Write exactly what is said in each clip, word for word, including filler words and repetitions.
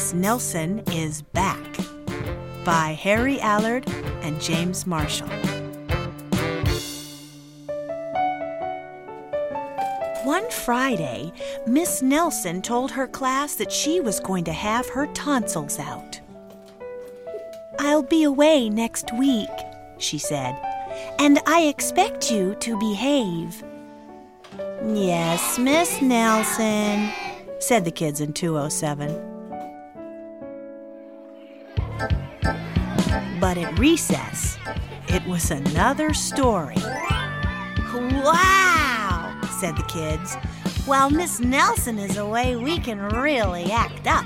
Miss Nelson is Back by Harry Allard and James Marshall. One Friday, Miss Nelson told her class that she was going to have her tonsils out. "I'll be away next week," she said, "and I expect you to behave." "Yes, Miss Nelson," said the kids in two oh seven. But at recess, it was another story. "Wow," said the kids. "While Miss Nelson is away, we can really act up."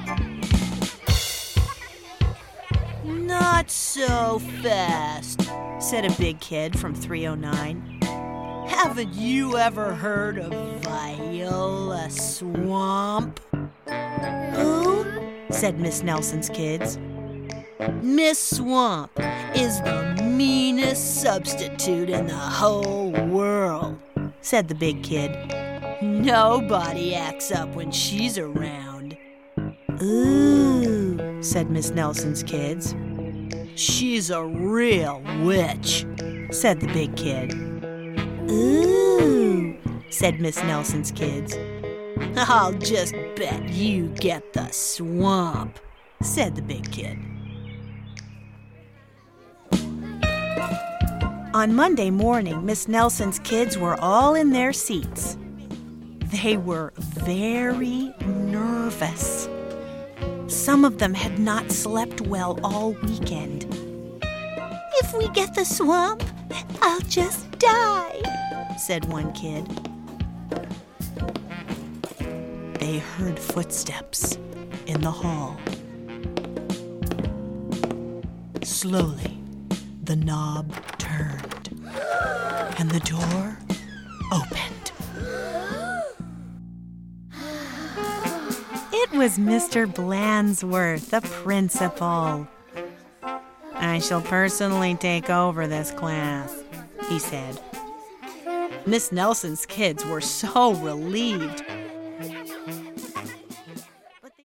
"Not so fast," said a big kid from three oh nine. "Haven't you ever heard of Viola Swamp?" "Who?" said Miss Nelson's kids. "Miss Swamp is the meanest substitute in the whole world," said the big kid. "Nobody acts up when she's around." "Ooh," said Miss Nelson's kids. "She's a real witch," said the big kid. "Ooh," said Miss Nelson's kids. "I'll just bet you get the swamp," said the big kid. On Monday morning, Miss Nelson's kids were all in their seats. They were very nervous. Some of them had not slept well all weekend. "If we get the swamp, I'll just die," said one kid. They heard footsteps in the hall. Slowly, the knob turned, and the door opened. It was Mister Blandsworth, the principal. "I shall personally take over this class," he said. Miss Nelson's kids were so relieved.